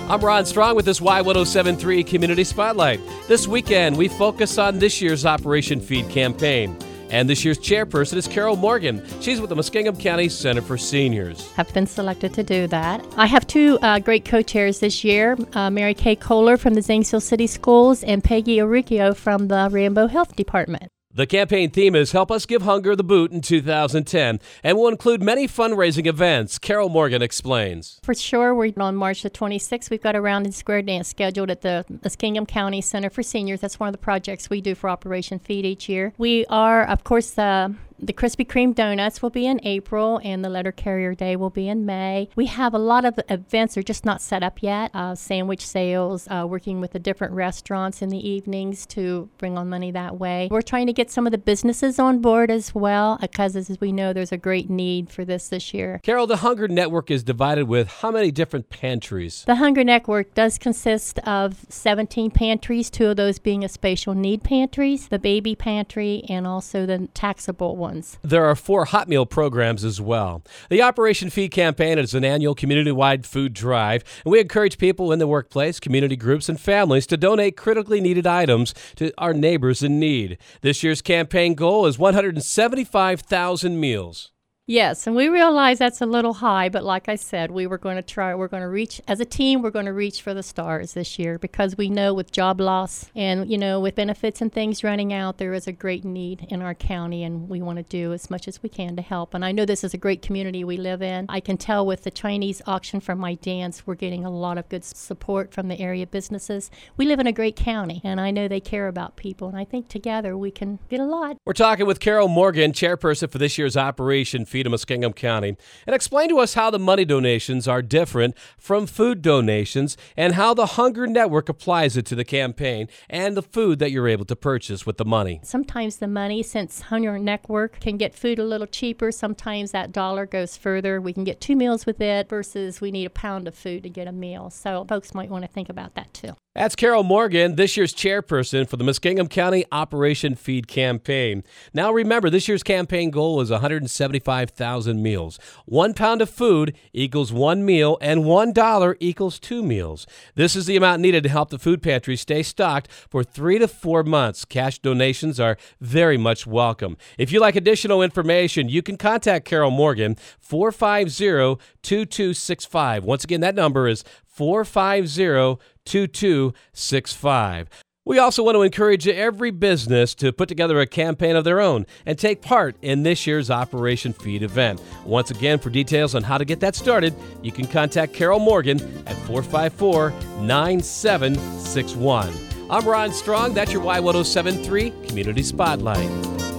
I'm Ron Strong with this Y1073 Community Spotlight. This weekend, we focus on this year's Operation Feed campaign. And this year's chairperson is Carol Morgan. She's with the Muskingum County Center for Seniors. Have been selected to do that. I have two great co-chairs this year, Mary Kay Kohler from the Zanesville City Schools and Peggy Oricchio from the Rambo Health Department. The campaign theme is Help Us Give Hunger the Boot in 2010 and will include many fundraising events. Carol Morgan explains. For sure, we're on March the 26th. We've got a round and square dance scheduled at the Muskingum County Center for Seniors. That's one of the projects we do for Operation Feed each year. We are, of course, the Krispy Kreme Donuts will be in April, and the Letter Carrier Day will be in May. We have a lot of events that are just not set up yet. Sandwich sales, working with the different restaurants in the evenings to bring on money that way. We're trying to get some of the businesses on board as well, because as we know, there's a great need for this year. Carol, the Hunger Network is divided with how many different pantries? The Hunger Network does consist of 17 pantries, 2 of those being a special need pantries, the baby pantry, and also the taxable ones. There are 4 hot meal programs as well. The Operation Feed campaign is an annual community-wide food drive, and we encourage people in the workplace, community groups, and families to donate critically needed items to our neighbors in need. This year's campaign goal is 175,000 meals. Yes, and we realize that's a little high, but like I said, we're going to reach, as a team, we're going to reach for the stars this year, because we know with job loss and, with benefits and things running out, there is a great need in our county, and we want to do as much as we can to help. And I know this is a great community we live in. I can tell with the Chinese auction from my dance, we're getting a lot of good support from the area businesses. We live in a great county, and I know they care about people, and I think together we can get a lot. We're talking with Carol Morgan, chairperson for this year's Operation Feed of Muskingum County, and explain to us how the money donations are different from food donations and how the Hunger Network applies it to the campaign and the food that you're able to purchase with the money. Sometimes the money, since Hunger Network can get food a little cheaper, sometimes that dollar goes further. We can get 2 meals with it versus we need a pound of food to get a meal. So folks might want to think about that too. That's Carol Morgan, this year's chairperson for the Muskingum County Operation Feed campaign. Now remember, this year's campaign goal is 175,000 meals. 1 pound of food equals 1 meal, and $1 equals 2 meals. This is the amount needed to help the food pantry stay stocked for 3 to 4 months. Cash donations are very much welcome. If you'd like additional information, you can contact Carol Morgan, 450-2265. Once again, that number is 450-2265. We also want to encourage every business to put together a campaign of their own and take part in this year's Operation Feed event. Once again, for details on how to get that started, you can contact Carol Morgan at 454-9761. I'm Ron Strong. That's your Y1073 Community Spotlight.